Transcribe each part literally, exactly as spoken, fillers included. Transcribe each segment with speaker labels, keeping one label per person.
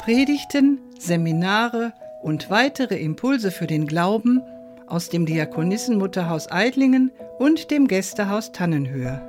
Speaker 1: Predigten, Seminare und weitere Impulse für den Glauben aus dem Diakonissenmutterhaus Eidlingen und dem Gästehaus Tannenhöhe.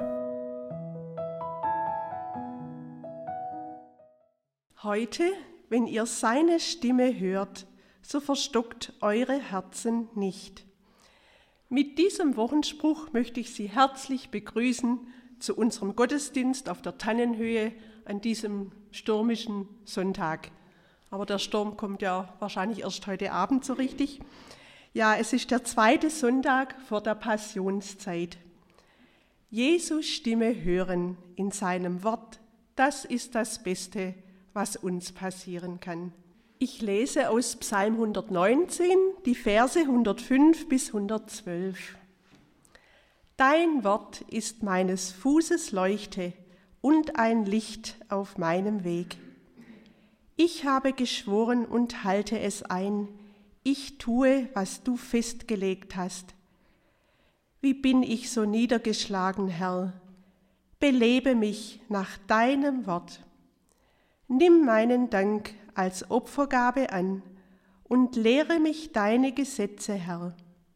Speaker 2: Heute, wenn ihr seine Stimme hört, so verstockt eure Herzen nicht. Mit diesem Wochenspruch möchte ich Sie herzlich begrüßen zu unserem Gottesdienst auf der Tannenhöhe an diesem stürmischen Sonntag. Aber der Sturm kommt ja wahrscheinlich erst heute Abend so richtig. Ja, es ist der zweite Sonntag vor der Passionszeit. Jesus Stimme hören in seinem Wort, das ist das Beste, was uns passieren kann. Ich lese aus Psalm hundertneunzehn, die Verse hundertfünf bis hundertzwölf. Dein Wort ist meines Fußes Leuchte und ein Licht auf meinem Weg. Ich habe geschworen und halte es ein, ich tue, was du festgelegt hast. Wie bin ich so niedergeschlagen, Herr? Belebe mich nach deinem Wort. Nimm meinen Dank als Opfergabe an und lehre mich deine Gesetze, Herr.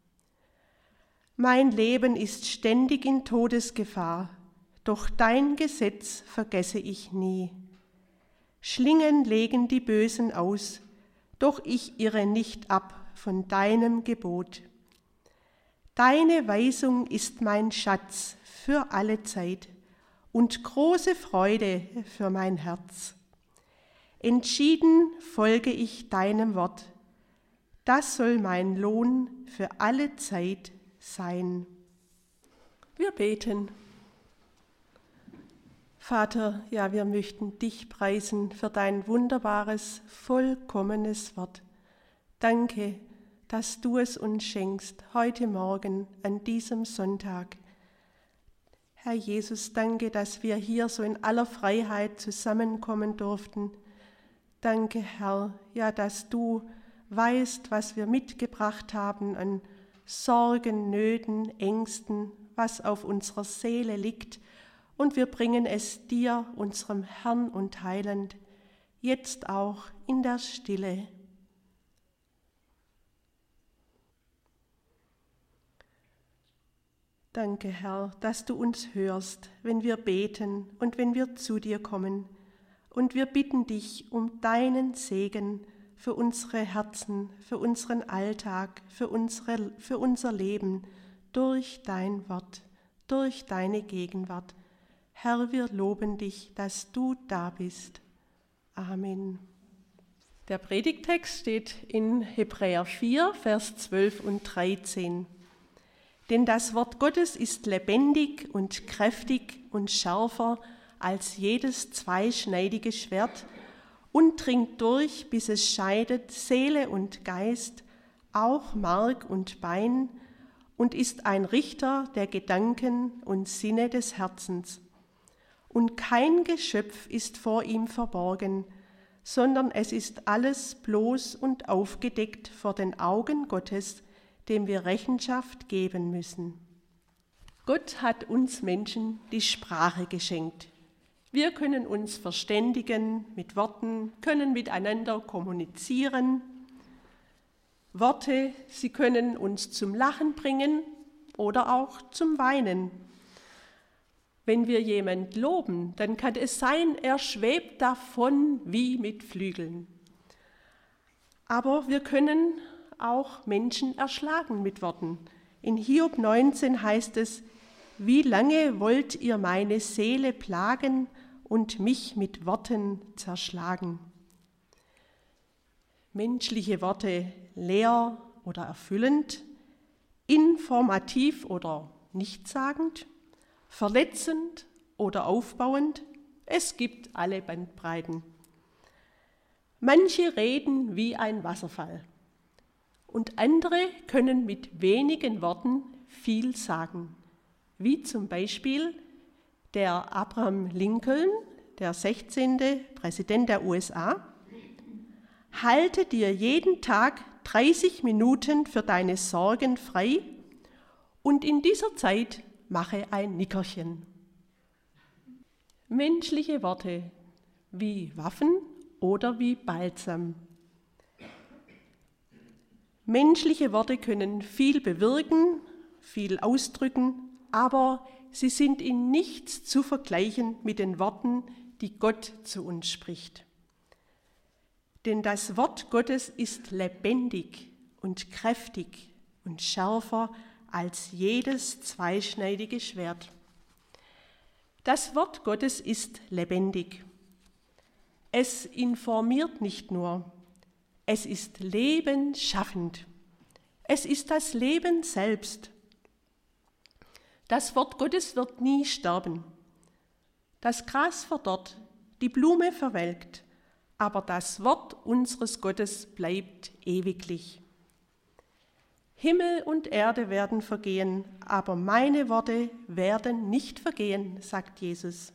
Speaker 2: Mein Leben ist ständig in Todesgefahr, doch dein Gesetz vergesse ich nie. Schlingen legen die Bösen aus, doch ich irre nicht ab von deinem Gebot. Deine Weisung ist mein Schatz für alle Zeit und große Freude für mein Herz. Entschieden folge ich deinem Wort, das soll mein Lohn für alle Zeit sein. Wir beten. Vater, ja, wir möchten dich preisen für dein wunderbares, vollkommenes Wort. Danke, dass du es uns schenkst, heute Morgen an diesem Sonntag. Herr Jesus, danke, dass wir hier so in aller Freiheit zusammenkommen durften. Danke, Herr, ja, dass du weißt, was wir mitgebracht haben an Sorgen, Nöten, Ängsten, was auf unserer Seele liegt. Und wir bringen es dir, unserem Herrn und Heiland, jetzt auch in der Stille. Danke, Herr, dass du uns hörst, wenn wir beten und wenn wir zu dir kommen. Und wir bitten dich um deinen Segen für unsere Herzen, für unseren Alltag, für, unsere, für unser Leben, durch dein Wort, durch deine Gegenwart. Herr, wir loben dich, dass du da bist. Amen. Der Predigtext steht in Hebräer vier, Vers zwölf und dreizehn. Denn das Wort Gottes ist lebendig und kräftig und schärfer als jedes zweischneidige Schwert und dringt durch, bis es scheidet Seele und Geist, auch Mark und Bein, und ist ein Richter der Gedanken und Sinne des Herzens. Und kein Geschöpf ist vor ihm verborgen, sondern es ist alles bloß und aufgedeckt vor den Augen Gottes, dem wir Rechenschaft geben müssen. Gott hat uns Menschen die Sprache geschenkt. Wir können uns verständigen mit Worten, können miteinander kommunizieren. Worte, sie können uns zum Lachen bringen oder auch zum Weinen. Wenn wir jemand loben, dann kann es sein, er schwebt davon wie mit Flügeln. Aber wir können auch Menschen erschlagen mit Worten. In Hiob neunzehn heißt es, wie lange wollt ihr meine Seele plagen und mich mit Worten zerschlagen? Menschliche Worte leer oder erfüllend, informativ oder nichtssagend, verletzend oder aufbauend, es gibt alle Bandbreiten. Manche reden wie ein Wasserfall und andere können mit wenigen Worten viel sagen, wie zum Beispiel der Abraham Lincoln, der sechzehnte Präsident der U S A. Halte dir jeden Tag dreißig Minuten für deine Sorgen frei und in dieser Zeit mache ein Nickerchen. Menschliche Worte wie Waffen oder wie Balsam. Menschliche Worte können viel bewirken, viel ausdrücken, aber sie sind in nichts zu vergleichen mit den Worten, die Gott zu uns spricht. Denn das Wort Gottes ist lebendig und kräftig und schärfer als jedes zweischneidige Schwert. Das Wort Gottes ist lebendig. Es informiert nicht nur, es ist lebensschaffend. Es ist das Leben selbst. Das Wort Gottes wird nie sterben. Das Gras verdorrt, die Blume verwelkt, aber das Wort unseres Gottes bleibt ewiglich. Himmel und Erde werden vergehen, aber meine Worte werden nicht vergehen, sagt Jesus.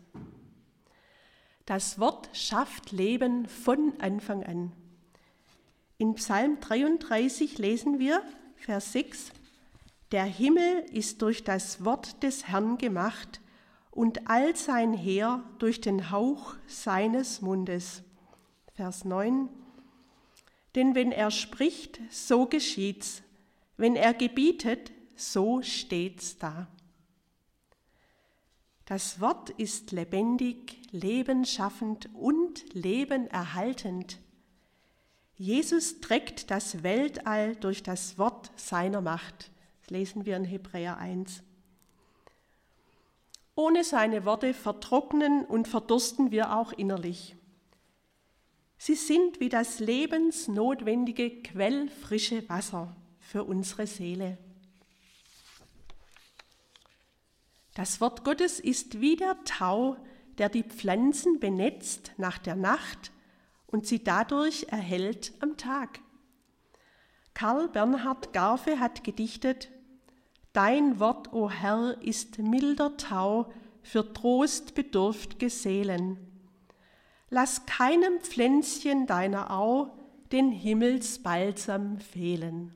Speaker 2: Das Wort schafft Leben von Anfang an. In Psalm dreiunddreißig lesen wir, Vers sechs, der Himmel ist durch das Wort des Herrn gemacht und all sein Heer durch den Hauch seines Mundes. Vers neun, denn wenn er spricht, so geschieht's, wenn er gebietet, so steht's da. Das Wort ist lebendig, lebensschaffend und lebenerhaltend. Jesus trägt das Weltall durch das Wort seiner Macht. Das lesen wir in Hebräer eins. Ohne seine Worte vertrocknen und verdursten wir auch innerlich. Sie sind wie das lebensnotwendige quellfrische Wasser für unsere Seele. Das Wort Gottes ist wie der Tau, der die Pflanzen benetzt nach der Nacht und sie dadurch erhält am Tag. Karl Bernhard Garfe hat gedichtet: Dein Wort, o Herr, ist milder Tau für trostbedürft'ge Seelen. Lass keinem Pflänzchen deiner Au den Himmelsbalsam fehlen.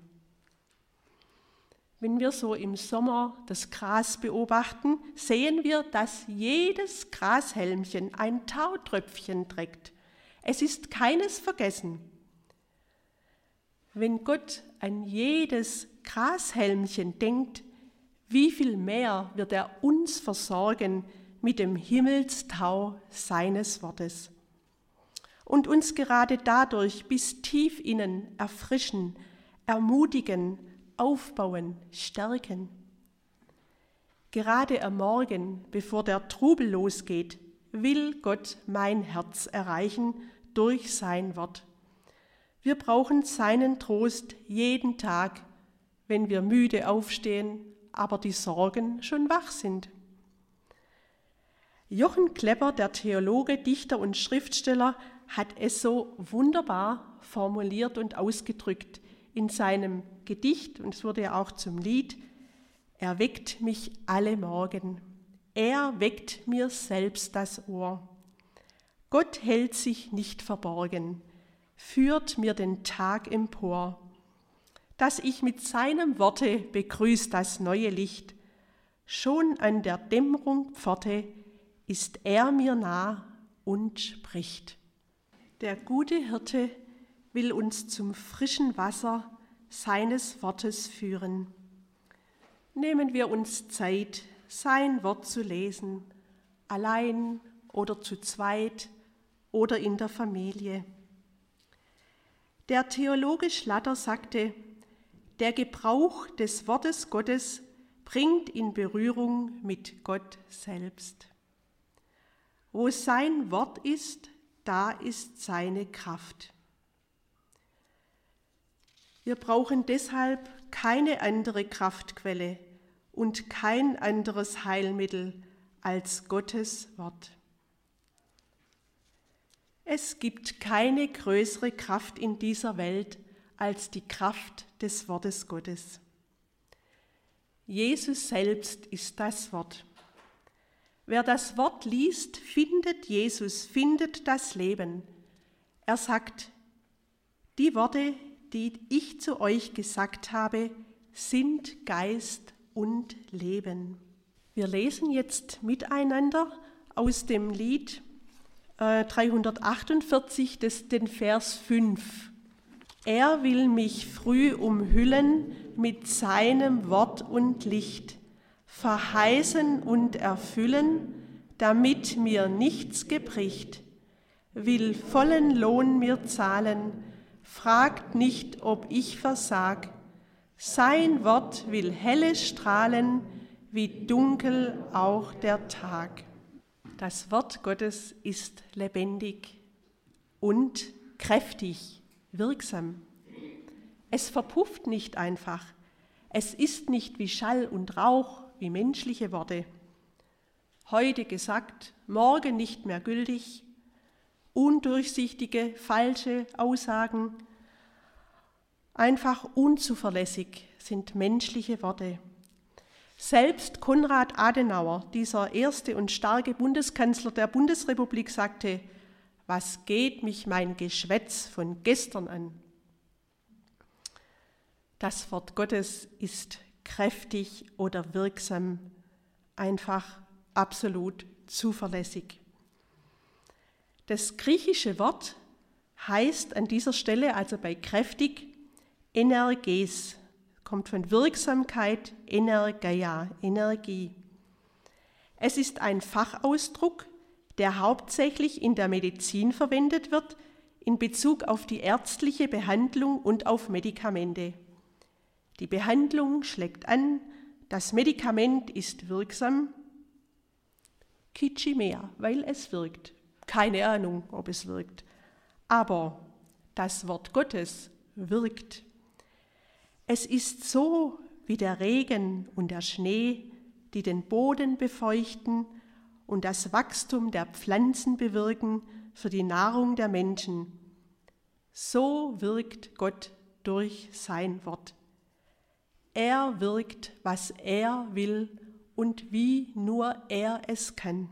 Speaker 2: Wenn wir so im Sommer das Gras beobachten, sehen wir, dass jedes Grashelmchen ein Tautröpfchen trägt. Es ist keines vergessen. Wenn Gott an jedes Grashelmchen denkt, wie viel mehr wird er uns versorgen mit dem Himmelstau seines Wortes und uns gerade dadurch bis tief innen erfrischen, ermutigen, aufbauen, stärken. Gerade am Morgen, bevor der Trubel losgeht, will Gott mein Herz erreichen durch sein Wort. Wir brauchen seinen Trost jeden Tag, wenn wir müde aufstehen, aber die Sorgen schon wach sind. Jochen Klepper, der Theologe, Dichter und Schriftsteller, hat es so wunderbar formuliert und ausgedrückt in seinem Gedicht, und es wurde ja auch zum Lied: Er weckt mich alle Morgen, er weckt mir selbst das Ohr. Gott hält sich nicht verborgen, führt mir den Tag empor, dass ich mit seinem Worte begrüß das neue Licht. Schon an der Dämmerung Pforte ist er mir nah und spricht. Der gute Hirte will uns zum frischen Wasser seines Wortes führen. Nehmen wir uns Zeit, sein Wort zu lesen, allein oder zu zweit oder in der Familie. Der Theologe Schlatter sagte, der Gebrauch des Wortes Gottes bringt in Berührung mit Gott selbst. Wo sein Wort ist, da ist seine Kraft. Wir brauchen deshalb keine andere Kraftquelle und kein anderes Heilmittel als Gottes Wort. Es gibt keine größere Kraft in dieser Welt als die Kraft des Wortes Gottes. Jesus selbst ist das Wort. Wer das Wort liest, findet Jesus, findet das Leben. Er sagt, die Worte, die ich zu euch gesagt habe, sind Geist und Leben. Wir lesen jetzt miteinander aus dem Lied äh, dreihundertachtundvierzig, das, den Vers fünf. Er will mich früh umhüllen mit seinem Wort und Licht, verheißen und erfüllen, damit mir nichts gebricht, will vollen Lohn mir zahlen, fragt nicht, ob ich versag. Sein Wort will helle strahlen, wie dunkel auch der Tag. Das Wort Gottes ist lebendig und kräftig, wirksam. Es verpufft nicht einfach. Es ist nicht wie Schall und Rauch, wie menschliche Worte. Heute gesagt, morgen nicht mehr gültig, undurchsichtige, falsche Aussagen, einfach unzuverlässig sind menschliche Worte. Selbst Konrad Adenauer, dieser erste und starke Bundeskanzler der Bundesrepublik, sagte, was geht mich mein Geschwätz von gestern an? Das Wort Gottes ist kräftig oder wirksam, einfach absolut zuverlässig. Das griechische Wort heißt an dieser Stelle, also bei kräftig, Energes, kommt von Wirksamkeit, Energeia, Energie. Es ist ein Fachausdruck, der hauptsächlich in der Medizin verwendet wird, in Bezug auf die ärztliche Behandlung und auf Medikamente. Die Behandlung schlägt an, das Medikament ist wirksam, Kitschimea, weil es wirkt. Keine Ahnung, ob es wirkt. Aber das Wort Gottes wirkt. Es ist so wie der Regen und der Schnee, die den Boden befeuchten und das Wachstum der Pflanzen bewirken für die Nahrung der Menschen. So wirkt Gott durch sein Wort. Er wirkt, was er will und wie nur er es kann.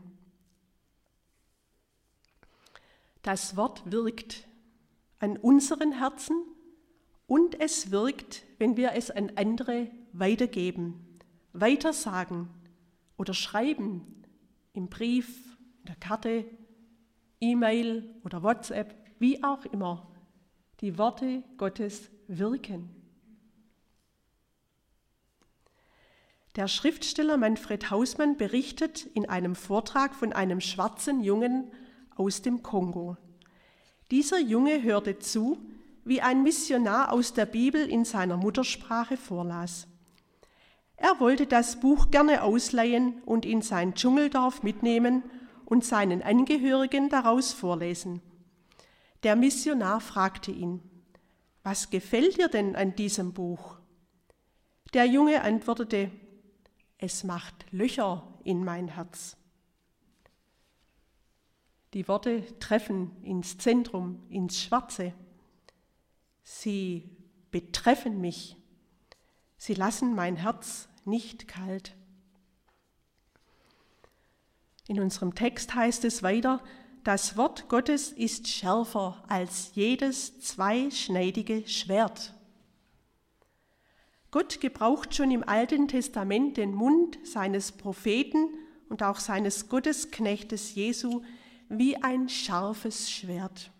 Speaker 2: Das Wort wirkt an unseren Herzen und es wirkt, wenn wir es an andere weitergeben, weitersagen oder schreiben, im Brief, in der Karte, E-Mail oder WhatsApp, wie auch immer. Die Worte Gottes wirken. Der Schriftsteller Manfred Hausmann berichtet in einem Vortrag von einem schwarzen Jungen aus dem Kongo. Dieser Junge hörte zu, wie ein Missionar aus der Bibel in seiner Muttersprache vorlas. Er wollte das Buch gerne ausleihen und in sein Dschungeldorf mitnehmen und seinen Angehörigen daraus vorlesen. Der Missionar fragte ihn, was gefällt dir denn an diesem Buch? Der Junge antwortete, es macht Löcher in mein Herz. Die Worte treffen ins Zentrum, ins Schwarze. Sie betreffen mich. Sie lassen mein Herz nicht kalt. In unserem Text heißt es weiter, das Wort Gottes ist schärfer als jedes zweischneidige Schwert. Gott gebraucht schon im Alten Testament den Mund seines Propheten und auch seines Gottesknechtes Jesu wie ein scharfes Schwert.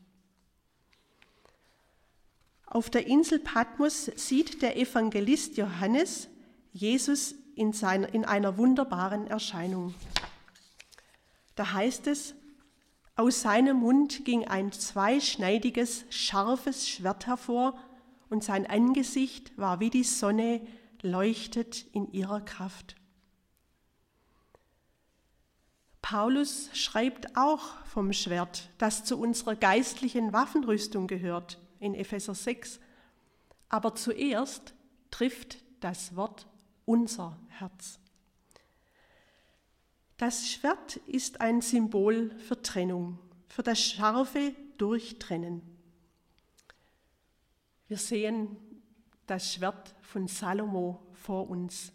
Speaker 2: Auf der Insel Patmos sieht der Evangelist Johannes Jesus in, seiner, in einer wunderbaren Erscheinung. Da heißt es, aus seinem Mund ging ein zweischneidiges, scharfes Schwert hervor und sein Angesicht war wie die Sonne, leuchtet in ihrer Kraft. Paulus schreibt auch vom Schwert, das zu unserer geistlichen Waffenrüstung gehört, in Epheser sechs. Aber zuerst trifft das Wort unser Herz. Das Schwert ist ein Symbol für Trennung, für das scharfe Durchtrennen. Wir sehen das Schwert von Salomo vor uns.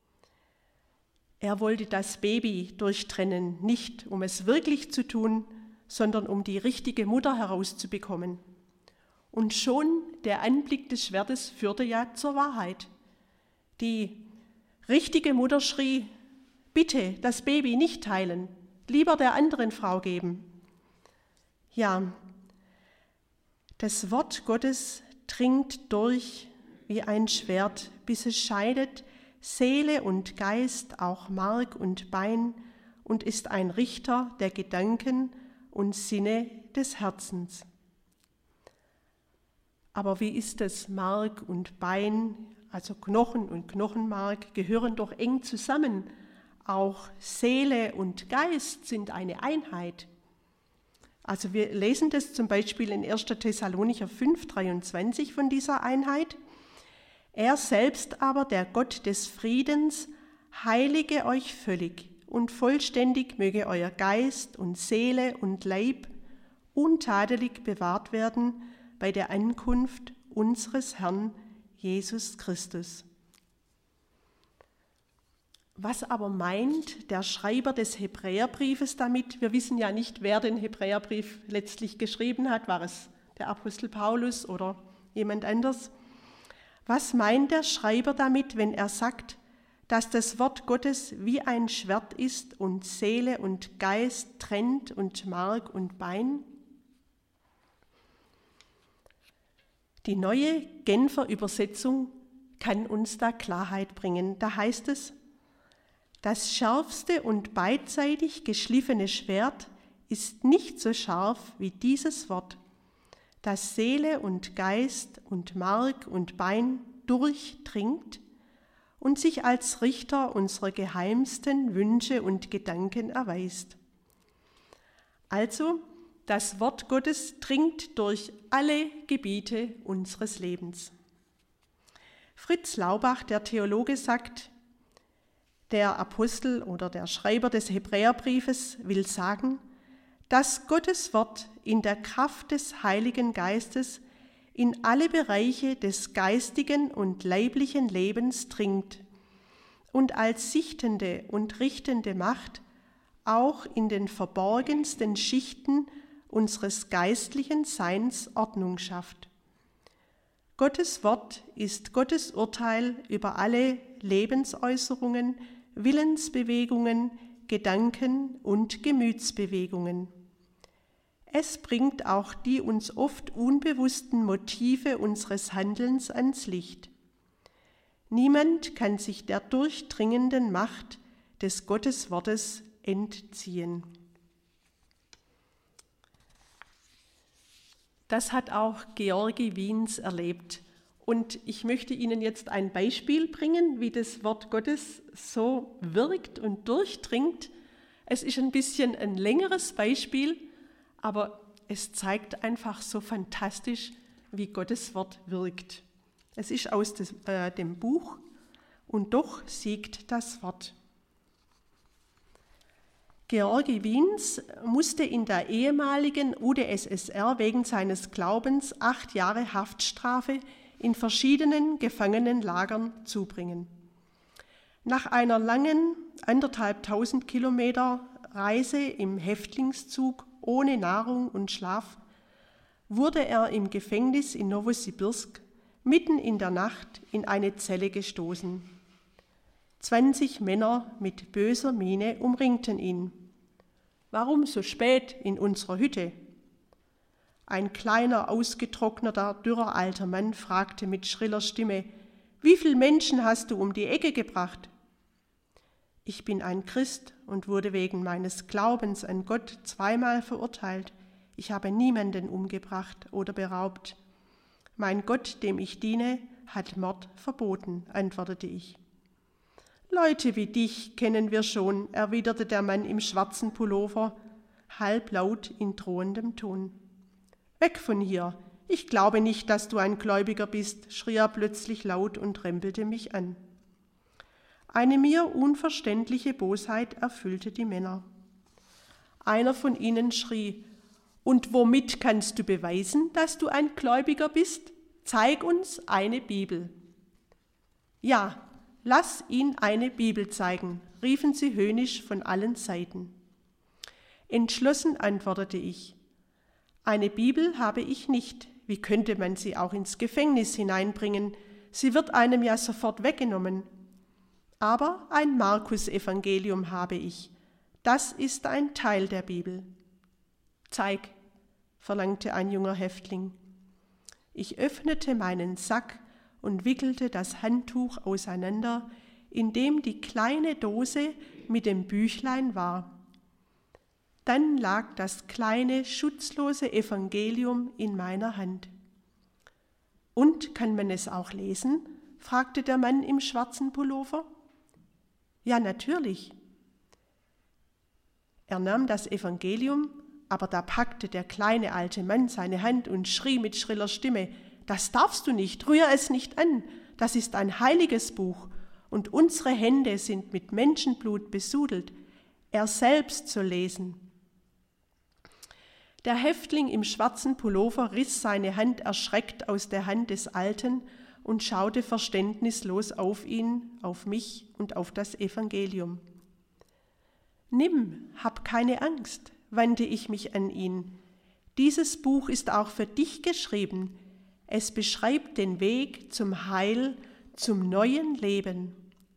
Speaker 2: Er wollte das Baby durchtrennen, nicht um es wirklich zu tun, sondern um die richtige Mutter herauszubekommen. Und schon der Anblick des Schwertes führte ja zur Wahrheit. Die richtige Mutter schrie, bitte das Baby nicht teilen, lieber der anderen Frau geben. Ja, das Wort Gottes dringt durch wie ein Schwert, bis es scheidet Seele und Geist, auch Mark und Bein, und ist ein Richter der Gedanken und Sinne des Herzens. Aber wie ist es? Mark und Bein, also Knochen und Knochenmark, gehören doch eng zusammen. Auch Seele und Geist sind eine Einheit. Also wir lesen das zum Beispiel in erster Thessalonicher fünf, dreiundzwanzig von dieser Einheit. Er selbst aber, der Gott des Friedens, heilige euch völlig und vollständig möge euer Geist und Seele und Leib untadelig bewahrt werden bei der Ankunft unseres Herrn Jesus Christus. Was aber meint der Schreiber des Hebräerbriefes damit? Wir wissen ja nicht, wer den Hebräerbrief letztlich geschrieben hat. War es der Apostel Paulus oder jemand anders? Was meint der Schreiber damit, wenn er sagt, dass das Wort Gottes wie ein Schwert ist und Seele und Geist trennt und Mark und Bein? Die neue Genfer Übersetzung kann uns da Klarheit bringen. Da heißt es: Das schärfste und beidseitig geschliffene Schwert ist nicht so scharf wie dieses Wort, das Seele und Geist und Mark und Bein durchdringt und sich als Richter unserer geheimsten Wünsche und Gedanken erweist. Also, das Wort Gottes dringt durch alle Gebiete unseres Lebens. Fritz Laubach, der Theologe, sagt, der Apostel oder der Schreiber des Hebräerbriefes will sagen, dass Gottes Wort in der Kraft des Heiligen Geistes in alle Bereiche des geistigen und leiblichen Lebens dringt und als sichtende und richtende Macht auch in den verborgensten Schichten unseres geistlichen Seins Ordnung schafft. Gottes Wort ist Gottes Urteil über alle Lebensäußerungen, Willensbewegungen, Gedanken und Gemütsbewegungen. Es bringt auch die uns oft unbewussten Motive unseres Handelns ans Licht. Niemand kann sich der durchdringenden Macht des Gotteswortes entziehen. Das hat auch Georgi Wiens erlebt. Und ich möchte Ihnen jetzt ein Beispiel bringen, wie das Wort Gottes so wirkt und durchdringt. Es ist ein bisschen ein längeres Beispiel, aber es zeigt einfach so fantastisch, wie Gottes Wort wirkt. Es ist aus des, äh, dem Buch Und doch siegt das Wort. Georgi Wiens musste in der ehemaligen U d S S R wegen seines Glaubens acht Jahre Haftstrafe in verschiedenen Gefangenenlagern zubringen. Nach einer langen, anderthalbtausend Kilometer Reise im Häftlingszug ohne Nahrung und Schlaf wurde er im Gefängnis in Nowosibirsk mitten in der Nacht in eine Zelle gestoßen. Zwanzig Männer mit böser Miene umringten ihn. »Warum so spät in unserer Hütte?« Ein kleiner, ausgetrockneter, dürrer alter Mann fragte mit schriller Stimme, »Wie viele Menschen hast du um die Ecke gebracht?« »Ich bin ein Christ und wurde wegen meines Glaubens an Gott zweimal verurteilt. Ich habe niemanden umgebracht oder beraubt. Mein Gott, dem ich diene, hat Mord verboten«, antwortete ich. »Leute wie dich kennen wir schon«, erwiderte der Mann im schwarzen Pullover, halblaut in drohendem Ton. »Weg von hier! Ich glaube nicht, dass du ein Gläubiger bist«, schrie er plötzlich laut und rempelte mich an. Eine mir unverständliche Bosheit erfüllte die Männer. Einer von ihnen schrie, »Und womit kannst du beweisen, dass du ein Gläubiger bist? Zeig uns eine Bibel.« »Ja, lass ihn eine Bibel zeigen«, riefen sie höhnisch von allen Seiten. Entschlossen antwortete ich, »Eine Bibel habe ich nicht. Wie könnte man sie auch ins Gefängnis hineinbringen? Sie wird einem ja sofort weggenommen. Aber ein Markus-Evangelium habe ich. Das ist ein Teil der Bibel.« »Zeig«, verlangte ein junger Häftling. Ich öffnete meinen Sack und wickelte das Handtuch auseinander, in dem die kleine Dose mit dem Büchlein war. Dann lag das kleine, schutzlose Evangelium in meiner Hand. »Und kann man es auch lesen?« fragte der Mann im schwarzen Pullover. »Ja, natürlich.« Er nahm das Evangelium, aber da packte der kleine alte Mann seine Hand und schrie mit schriller Stimme: »Das darfst du nicht, rühr es nicht an, das ist ein heiliges Buch und unsere Hände sind mit Menschenblut besudelt, er selbst soll lesen.« Der Häftling im schwarzen Pullover riss seine Hand erschreckt aus der Hand des Alten und schaute verständnislos auf ihn, auf mich und auf das Evangelium. »Nimm, hab keine Angst«, wandte ich mich an ihn. »Dieses Buch ist auch für dich geschrieben. Es beschreibt den Weg zum Heil, zum neuen Leben.«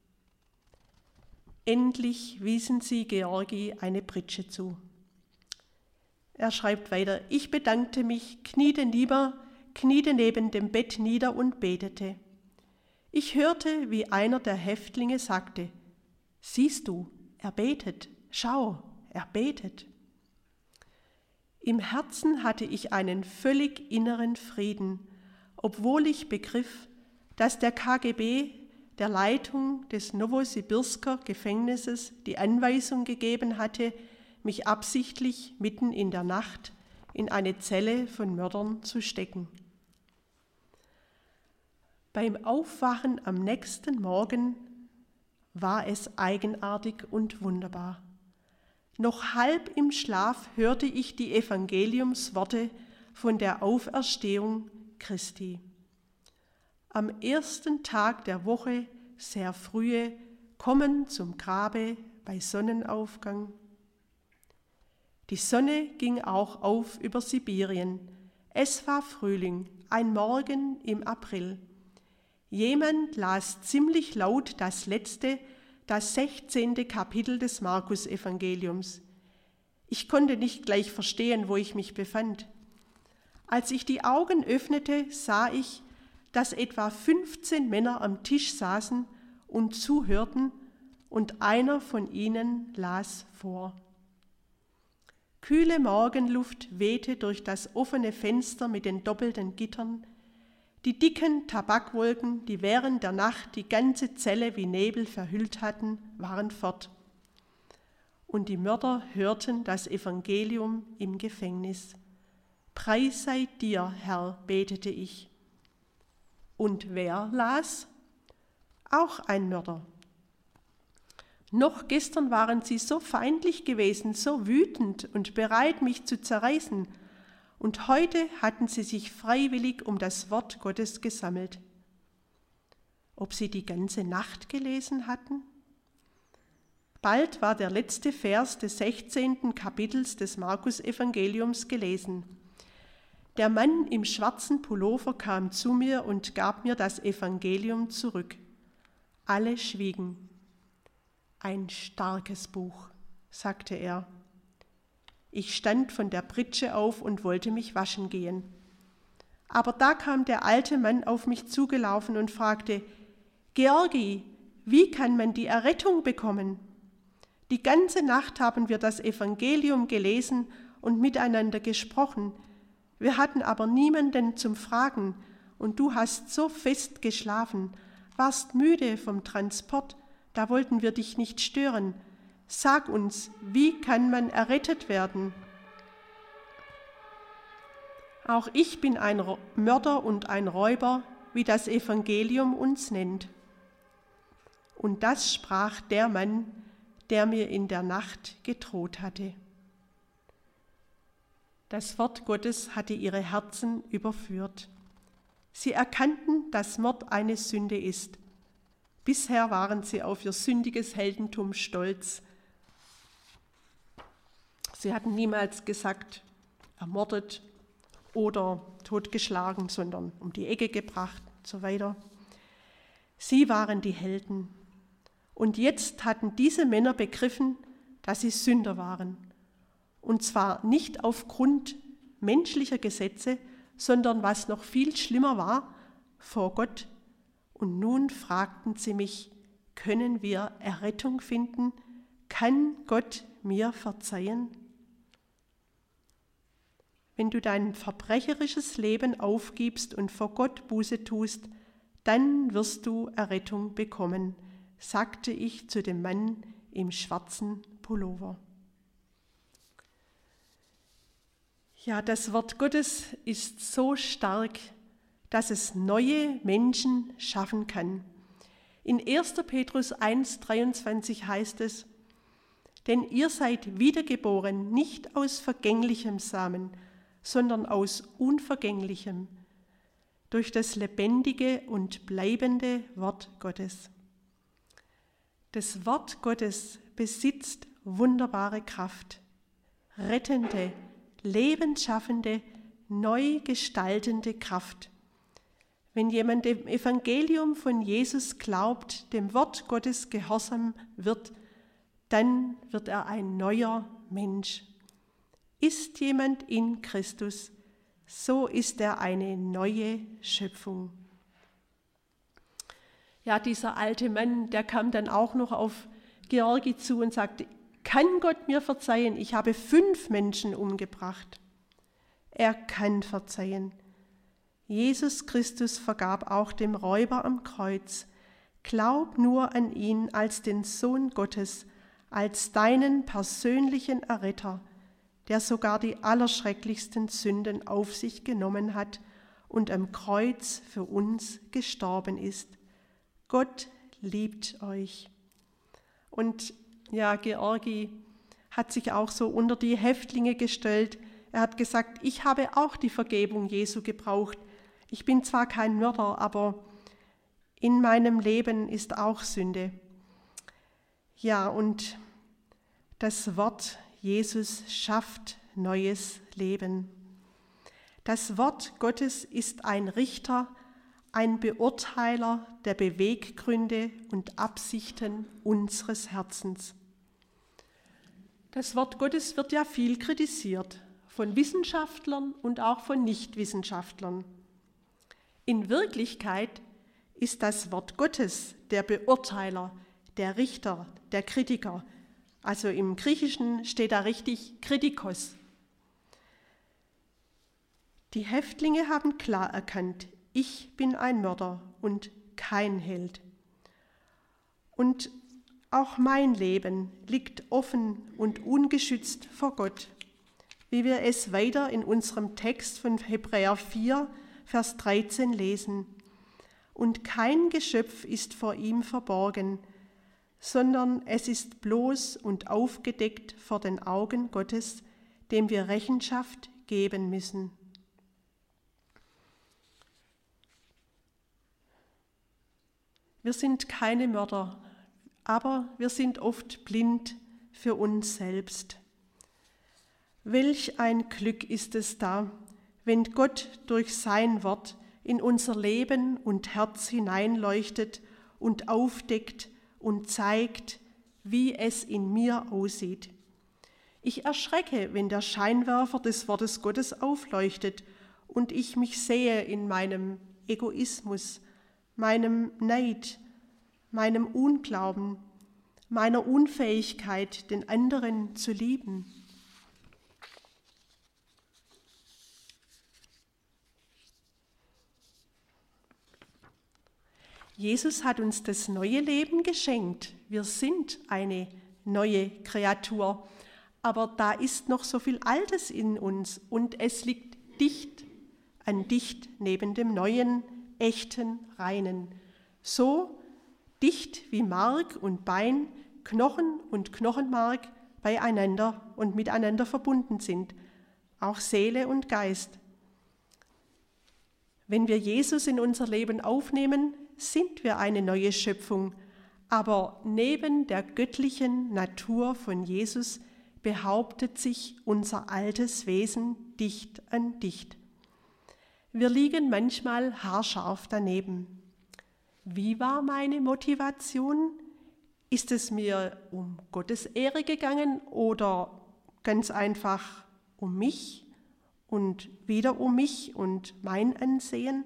Speaker 2: Endlich wiesen sie Georgi eine Pritsche zu. Er schreibt weiter: »Ich bedankte mich, kniete lieber, kniete neben dem Bett nieder und betete. Ich hörte, wie einer der Häftlinge sagte: »Siehst du, er betet, schau, er betet.« Im Herzen hatte ich einen völlig inneren Frieden, obwohl ich begriff, dass der K G B der Leitung des Nowosibirsker Gefängnisses die Anweisung gegeben hatte, mich absichtlich mitten in der Nacht in eine Zelle von Mördern zu stecken. Beim Aufwachen am nächsten Morgen war es eigenartig und wunderbar. Noch halb im Schlaf hörte ich die Evangeliumsworte von der Auferstehung Christi. Am ersten Tag der Woche, sehr frühe, kommen zum Grabe bei Sonnenaufgang. Die Sonne ging auch auf über Sibirien. Es war Frühling, ein Morgen im April. Jemand las ziemlich laut das letzte, das sechzehnte Kapitel des Markus-Evangeliums. Ich konnte nicht gleich verstehen, wo ich mich befand. Als ich die Augen öffnete, sah ich, dass etwa fünfzehn Männer am Tisch saßen und zuhörten, und einer von ihnen las vor. Kühle Morgenluft wehte durch das offene Fenster mit den doppelten Gittern. Die dicken Tabakwolken, die während der Nacht die ganze Zelle wie Nebel verhüllt hatten, waren fort. Und die Mörder hörten das Evangelium im Gefängnis. Preis sei dir, Herr, betete ich. Und wer las? Auch ein Mörder. Noch gestern waren sie so feindlich gewesen, so wütend und bereit, mich zu zerreißen. Und heute hatten sie sich freiwillig um das Wort Gottes gesammelt. Ob sie die ganze Nacht gelesen hatten? Bald war der letzte Vers des sechzehnten Kapitels des Markus-Evangeliums gelesen. Der Mann im schwarzen Pullover kam zu mir und gab mir das Evangelium zurück. Alle schwiegen. »Ein starkes Buch«, sagte er. Ich stand von der Pritsche auf und wollte mich waschen gehen. Aber da kam der alte Mann auf mich zugelaufen und fragte: »Georgi, wie kann man die Errettung bekommen? Die ganze Nacht haben wir das Evangelium gelesen und miteinander gesprochen. Wir hatten aber niemanden zum Fragen, und du hast so fest geschlafen, warst müde vom Transport, da wollten wir dich nicht stören. Sag uns, wie kann man errettet werden?« Auch ich bin ein Mörder und ein Räuber, wie das Evangelium uns nennt. Und das sprach der Mann, der mir in der Nacht gedroht hatte. Das Wort Gottes hatte ihre Herzen überführt. Sie erkannten, dass Mord eine Sünde ist. Bisher waren sie auf ihr sündiges Heldentum stolz. Sie hatten niemals gesagt, ermordet oder totgeschlagen, sondern um die Ecke gebracht und so weiter. Sie waren die Helden. Und jetzt hatten diese Männer begriffen, dass sie Sünder waren. Und zwar nicht aufgrund menschlicher Gesetze, sondern was noch viel schlimmer war, vor Gott. Und nun fragten sie mich, können wir Errettung finden? Kann Gott mir verzeihen? Wenn du dein verbrecherisches Leben aufgibst und vor Gott Buße tust, dann wirst du Errettung bekommen, sagte ich zu dem Mann im schwarzen Pullover. Ja, das Wort Gottes ist so stark, dass es neue Menschen schaffen kann. In erster Petrus eins dreiundzwanzig heißt es, denn ihr seid wiedergeboren, nicht aus vergänglichem Samen, sondern aus unvergänglichem, durch das lebendige und bleibende Wort Gottes. Das Wort Gottes besitzt wunderbare Kraft, rettende, lebensschaffende, neu gestaltende Kraft. Wenn jemand dem Evangelium von Jesus glaubt, dem Wort Gottes gehorsam wird, dann wird er ein neuer Mensch. Ist jemand in Christus, so ist er eine neue Schöpfung. Ja, dieser alte Mann, der kam dann auch noch auf Georgi zu und sagte, kann Gott mir verzeihen? Ich habe fünf Menschen umgebracht. Er kann verzeihen. Jesus Christus vergab auch dem Räuber am Kreuz. Glaub nur an ihn als den Sohn Gottes, als deinen persönlichen Erretter, der sogar die allerschrecklichsten Sünden auf sich genommen hat und am Kreuz für uns gestorben ist. Gott liebt euch. Und ja, Georgi hat sich auch so unter die Häftlinge gestellt. Er hat gesagt, ich habe auch die Vergebung Jesu gebraucht. Ich bin zwar kein Mörder, aber in meinem Leben ist auch Sünde. Ja, und das Wort Jesus schafft neues Leben. Das Wort Gottes ist ein Richter, ein Beurteiler der Beweggründe und Absichten unseres Herzens. Das Wort Gottes wird ja viel kritisiert, von Wissenschaftlern und auch von Nichtwissenschaftlern. In Wirklichkeit ist das Wort Gottes der Beurteiler, der Richter, der Kritiker. Also im Griechischen steht da richtig Kritikos. Die Häftlinge haben klar erkannt, ich bin ein Mörder und kein Held. Und auch mein Leben liegt offen und ungeschützt vor Gott, wie wir es weiter in unserem Text von Hebräer vier, Vers dreizehn lesen. Und kein Geschöpf ist vor ihm verborgen, sondern es ist bloß und aufgedeckt vor den Augen Gottes, dem wir Rechenschaft geben müssen. Wir sind keine Mörder, aber wir sind oft blind für uns selbst. Welch ein Glück ist es da, wenn Gott durch sein Wort in unser Leben und Herz hineinleuchtet und aufdeckt und zeigt, wie es in mir aussieht. Ich erschrecke, wenn der Scheinwerfer des Wortes Gottes aufleuchtet und ich mich sehe in meinem Egoismus, meinem Neid, meinem Unglauben, meiner Unfähigkeit, den anderen zu lieben. Jesus hat uns das neue Leben geschenkt. Wir sind eine neue Kreatur. Aber da ist noch so viel Altes in uns und es liegt dicht an dicht neben dem neuen, echten, reinen. So dicht wie Mark und Bein, Knochen und Knochenmark beieinander und miteinander verbunden sind, auch Seele und Geist. Wenn wir Jesus in unser Leben aufnehmen, sind wir eine neue Schöpfung, aber neben der göttlichen Natur von Jesus behauptet sich unser altes Wesen dicht an dicht. Wir liegen manchmal haarscharf daneben. Wie war meine Motivation? Ist es mir um Gottes Ehre gegangen oder ganz einfach um mich, und wieder um mich und mein Ansehen?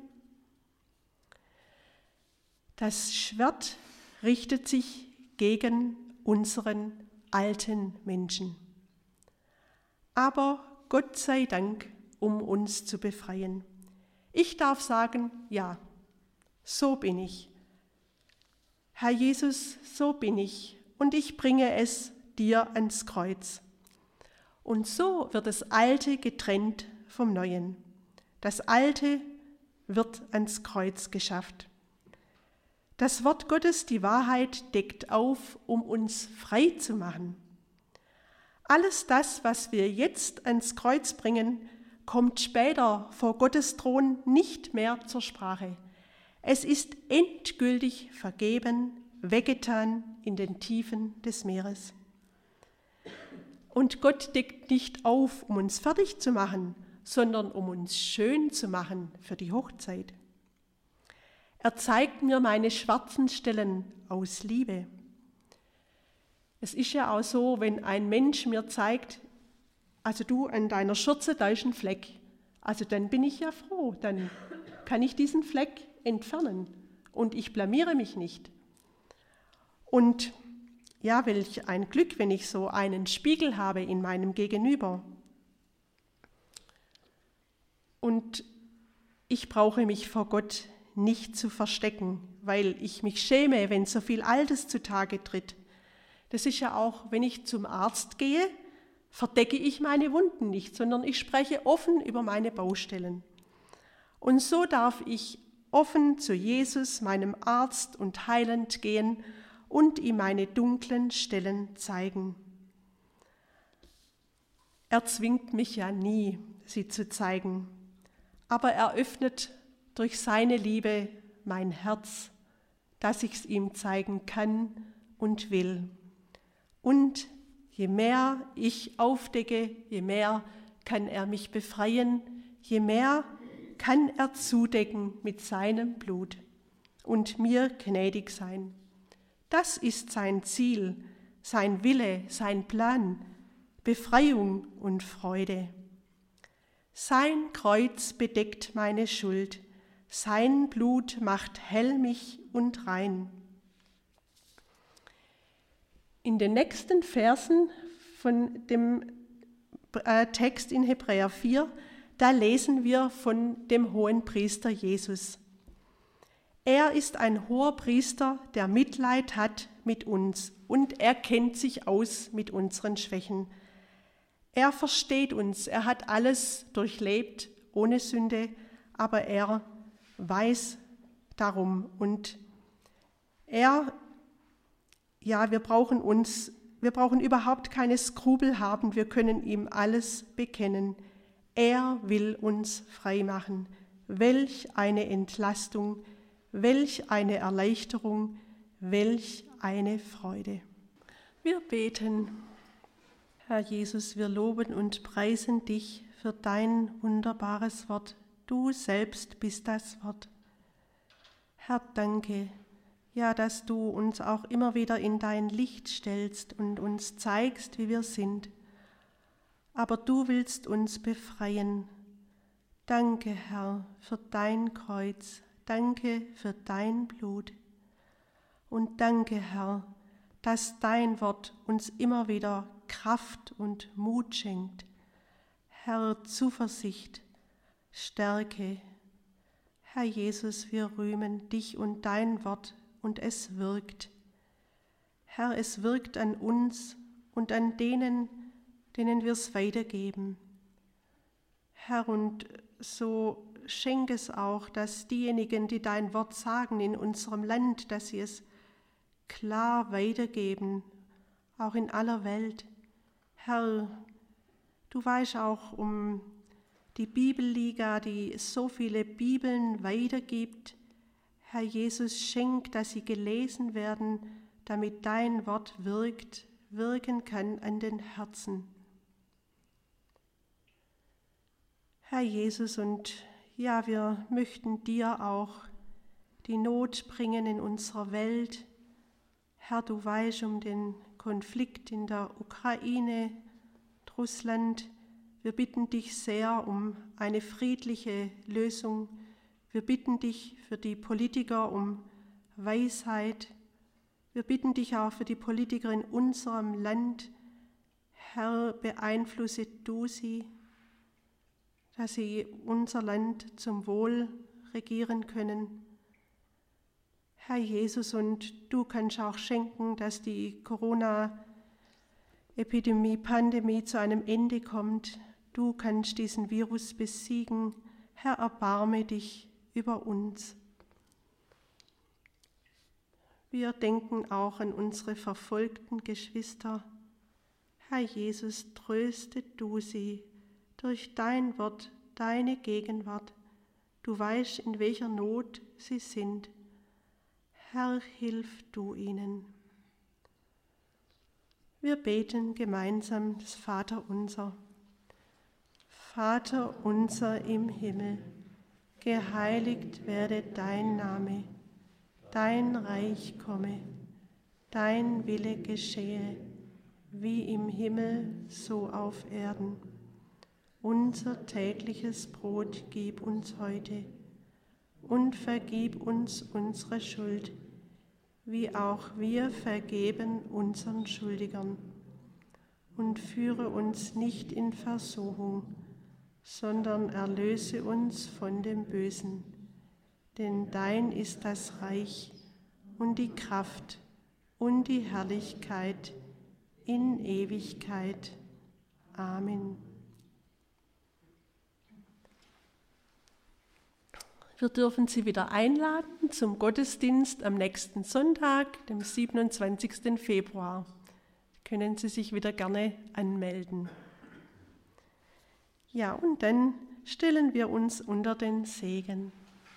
Speaker 2: Das Schwert richtet sich gegen unseren alten Menschen. Aber Gott sei Dank, um uns zu befreien. Ich darf sagen, ja, so bin ich. Herr Jesus, so bin ich und ich bringe es dir ans Kreuz. Und so wird das Alte getrennt vom Neuen. Das Alte wird ans Kreuz geschafft. Das Wort Gottes, die Wahrheit, deckt auf, um uns frei zu machen. Alles das, was wir jetzt ans Kreuz bringen, kommt später vor Gottes Thron nicht mehr zur Sprache. Es ist endgültig vergeben, weggetan in den Tiefen des Meeres. Und Gott deckt nicht auf, um uns fertig zu machen, sondern um uns schön zu machen für die Hochzeit. Er zeigt mir meine schwarzen Stellen aus Liebe. Es ist ja auch so, wenn ein Mensch mir zeigt, also du an deiner Schürze, da ist ein Fleck. Also dann bin ich ja froh, dann kann ich diesen Fleck entfernen und ich blamiere mich nicht. Und ja, welch ein Glück, wenn ich so einen Spiegel habe in meinem Gegenüber. Und ich brauche mich vor Gott nicht zu verstecken, weil ich mich schäme, wenn so viel Altes zutage tritt. Das ist ja auch, wenn ich zum Arzt gehe, verdecke ich meine Wunden nicht, sondern ich spreche offen über meine Baustellen. Und so darf ich offen zu Jesus, meinem Arzt und Heiland, gehen und ihm meine dunklen Stellen zeigen. Er zwingt mich ja nie, sie zu zeigen, aber er öffnet durch seine Liebe mein Herz, dass ich es ihm zeigen kann und will. Und je mehr ich aufdecke, je mehr kann er mich befreien, je mehr kann er zudecken mit seinem Blut und mir gnädig sein. Das ist sein Ziel, sein Wille, sein Plan, Befreiung und Freude. Sein Kreuz bedeckt meine Schuld, sein Blut macht hell mich und rein. In den nächsten Versen von dem äh, Text in Hebräer vier, da lesen wir von dem Hohenpriester Jesus. Er ist ein hoher Priester, der Mitleid hat mit uns und er kennt sich aus mit unseren Schwächen. Er versteht uns, er hat alles durchlebt ohne Sünde, aber er weiß darum und er, ja, wir brauchen uns, wir brauchen überhaupt keine Skrupel haben, wir können ihm alles bekennen. Er will uns frei machen. Welch eine Entlastung, welch eine Erleichterung, welch eine Freude. Wir beten. Herr Jesus, wir loben und preisen dich für dein wunderbares Wort. Du selbst bist das Wort. Herr, danke, ja, dass du uns auch immer wieder in dein Licht stellst und uns zeigst, wie wir sind. Aber du willst uns befreien. Danke, Herr, für dein Kreuz. Danke für dein Blut. Und danke, Herr, dass dein Wort uns immer wieder Kraft und Mut schenkt. Herr, Zuversicht, Stärke. Herr Jesus, wir rühmen dich und dein Wort und es wirkt. Herr, es wirkt an uns und an denen, denen wir es weitergeben. Herr, und so schenk es auch, dass diejenigen, die dein Wort sagen in unserem Land, dass sie es klar weitergeben, auch in aller Welt. Herr, du weißt auch um die Bibelliga, die so viele Bibeln weitergibt. Herr Jesus, schenk, dass sie gelesen werden, damit dein Wort wirkt, wirken kann an den Herzen. Herr Jesus, und ja, wir möchten dir auch die Not bringen in unserer Welt. Herr, du weißt um den Konflikt in der Ukraine, Russland. Wir bitten dich sehr um eine friedliche Lösung. Wir bitten dich für die Politiker um Weisheit. Wir bitten dich auch für die Politiker in unserem Land. Herr, beeinflusse du sie, dass sie unser Land zum Wohl regieren können. Herr Jesus, und du kannst auch schenken, dass die Corona-Epidemie, Pandemie zu einem Ende kommt. Du kannst diesen Virus besiegen. Herr, erbarme dich über uns. Wir denken auch an unsere verfolgten Geschwister. Herr Jesus, tröste du sie durch dein Wort, deine Gegenwart. Du weißt, in welcher Not sie sind. Herr, hilf du ihnen. Wir beten gemeinsam das Vaterunser. Vater unser im Himmel, geheiligt werde dein Name, dein Reich komme, dein Wille geschehe, wie im Himmel, so auf Erden. Unser tägliches Brot gib uns heute und vergib uns unsere Schuld, wie auch wir vergeben unseren Schuldigern. Und führe uns nicht in Versuchung, sondern erlöse uns von dem Bösen. Denn dein ist das Reich und die Kraft und die Herrlichkeit in Ewigkeit. Amen. Wir dürfen Sie wieder einladen zum Gottesdienst am nächsten Sonntag, dem siebenundzwanzigsten Februar. Können Sie sich wieder gerne anmelden. Ja, und dann stellen wir uns unter den Segen.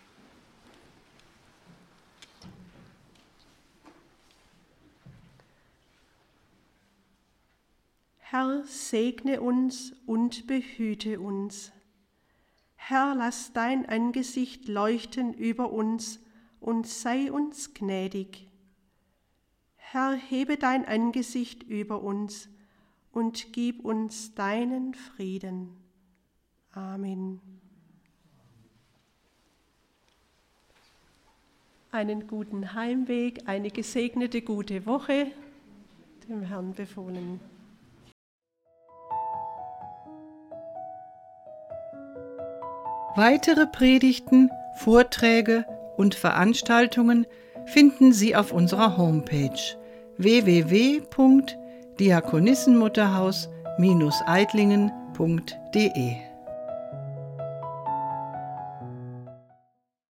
Speaker 2: Herr, segne uns und behüte uns. Herr, lass dein Angesicht leuchten über uns und sei uns gnädig. Herr, hebe dein Angesicht über uns und gib uns deinen Frieden. Amen. Einen guten Heimweg, eine gesegnete gute Woche, dem Herrn befohlen.
Speaker 1: Weitere Predigten, Vorträge und Veranstaltungen finden Sie auf unserer Homepage w w w punkt diakonissenmutterhaus Bindestrich eitlingen punkt de.